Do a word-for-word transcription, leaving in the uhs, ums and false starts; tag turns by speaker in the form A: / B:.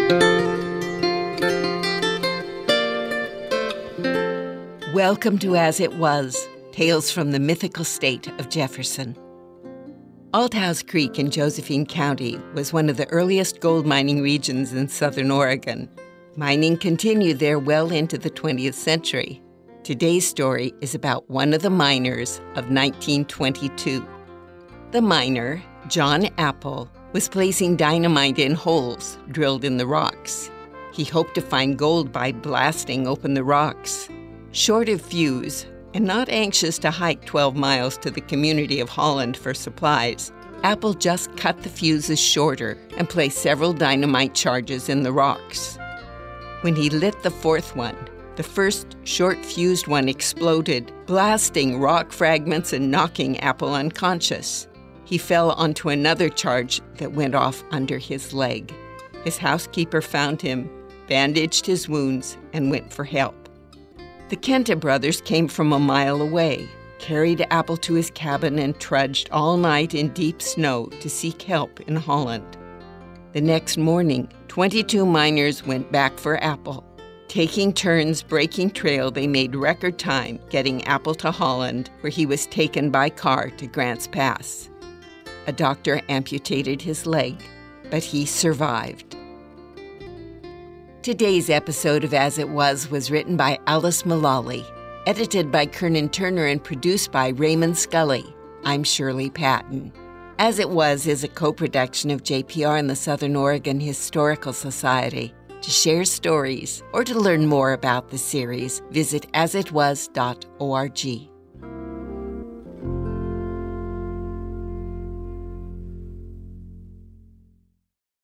A: Welcome to As It Was, Tales from the Mythical State of Jefferson. Althouse Creek in Josephine County was one of the earliest gold mining regions in southern Oregon. Mining continued there well into the twentieth century. Today's story is about one of the miners of nineteen twenty-two. The miner, John Apple, was placing dynamite in holes drilled in the rocks. He hoped to find gold by blasting open the rocks. Short of fuse, and not anxious to hike twelve miles to the community of Holland for supplies, Apple just cut the fuses shorter and placed several dynamite charges in the rocks. When he lit the fourth one, the first short-fused one exploded, blasting rock fragments and knocking Apple unconscious. He fell onto another charge that went off under his leg. His housekeeper found him, bandaged his wounds, and went for help. The Kenta brothers came from a mile away, carried Apple to his cabin, and trudged all night in deep snow to seek help in Holland. The next morning, twenty-two miners went back for Apple. Taking turns breaking trail, they made record time getting Apple to Holland, where he was taken by car to Grants Pass. A doctor amputated his leg, but he survived. Today's episode of As It Was was written by Alice Mullally, edited by Kernan Turner, and produced by Raymond Scully. I'm Shirley Patton. As It Was is a co-production of J P R and the Southern Oregon Historical Society. To share stories or to learn more about the series, visit as it was dot org.